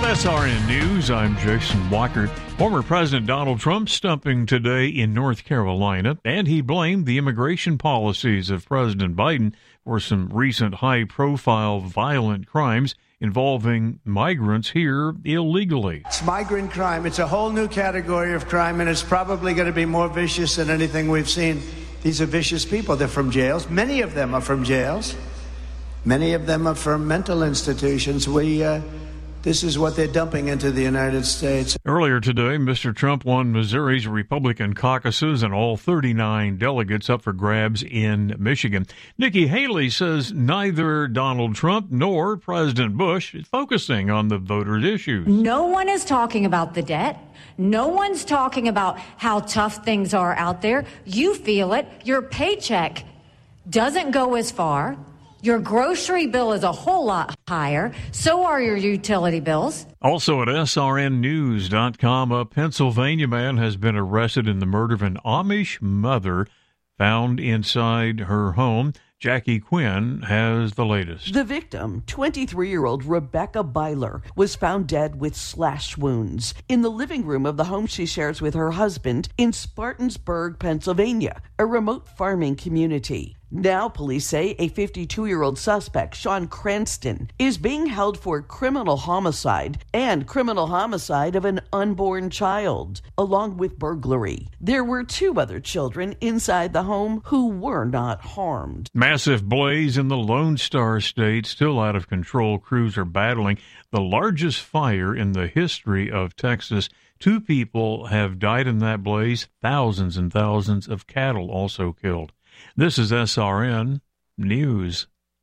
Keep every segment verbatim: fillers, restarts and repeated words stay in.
S R N News, I'm Jason Walker. Former President Donald Trump stumping today in North Carolina, and he blamed the immigration policies of President Biden for some recent high-profile violent crimes involving migrants here illegally. It's migrant crime. It's a whole new category of crime, and it's probably going to be more vicious than anything we've seen. These are vicious people. They're from jails. Many of them are from jails. Many of them are from mental institutions. We, uh, this is what they're dumping into the United States. Earlier today, Mister Trump won Missouri's Republican caucuses and all thirty-nine delegates up for grabs in Michigan. Nikki Haley says neither Donald Trump nor President Bush is focusing on the voters' issues. No one is talking about the debt. No one's talking about how tough things are out there. You feel it. Your paycheck doesn't go as far. Your grocery bill is a whole lot higher. So are your utility bills. Also at S R N news dot com, a Pennsylvania man has been arrested in the murder of an Amish mother found inside her home. Jackie Quinn has the latest. The victim, twenty-three-year-old Rebecca Byler, was found dead with slash wounds in the living room of the home she shares with her husband in Spartansburg, Pennsylvania, a remote farming community. Now police say a fifty-two-year-old suspect, Sean Cranston, is being held for criminal homicide and criminal homicide of an unborn child, along with burglary. There were two other children inside the home who were not harmed. Massive blaze in the Lone Star State, still out of control. Crews are battling the largest fire in the history of Texas. Two people have died in that blaze. Thousands and thousands of cattle also killed. This is S R N News.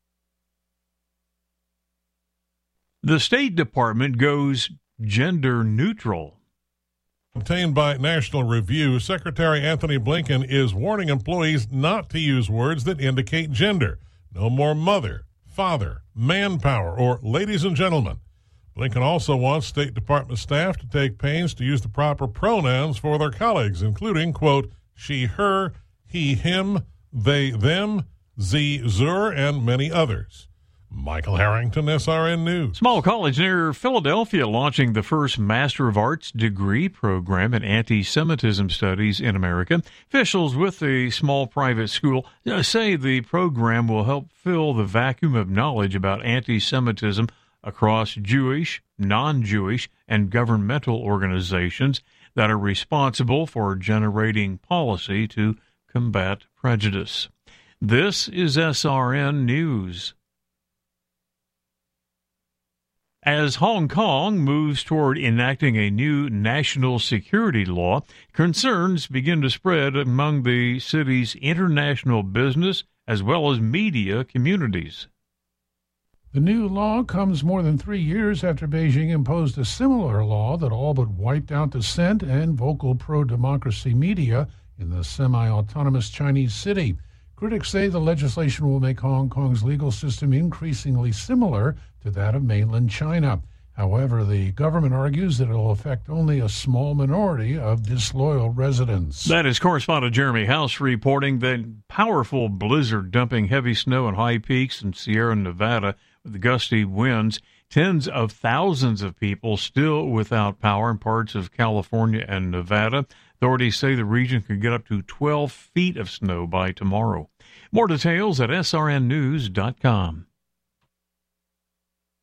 The State Department goes gender neutral. Obtained by National Review, Secretary Anthony Blinken is warning employees not to use words that indicate gender. No more mother, father, manpower, or ladies and gentlemen. Blinken also wants State Department staff to take pains to use the proper pronouns for their colleagues, including, quote, she, her, he, him, they, them, z, zur, and many others. Michael Harrington, S R N News. Small college near Philadelphia launching the first Master of Arts degree program in anti-Semitism studies in America. Officials with the small private school say the program will help fill the vacuum of knowledge about anti-Semitism across Jewish, non-Jewish, and governmental organizations that are responsible for generating policy to combat prejudice. This is S R N News. As Hong Kong moves toward enacting a new national security law, concerns begin to spread among the city's international business as well as media communities. The new law comes more than three years after Beijing imposed a similar law that all but wiped out dissent and vocal pro-democracy media in the semi-autonomous Chinese city. Critics say the legislation will make Hong Kong's legal system increasingly similar to that of mainland China. However, the government argues that it will affect only a small minority of disloyal residents. That is correspondent Jeremy House reporting that powerful blizzard dumping heavy snow in high peaks in Sierra Nevada with gusty winds. Tens of thousands of people still without power in parts of California and Nevada. Authorities say the region could get up to twelve feet of snow by tomorrow. More details at S R N news dot com.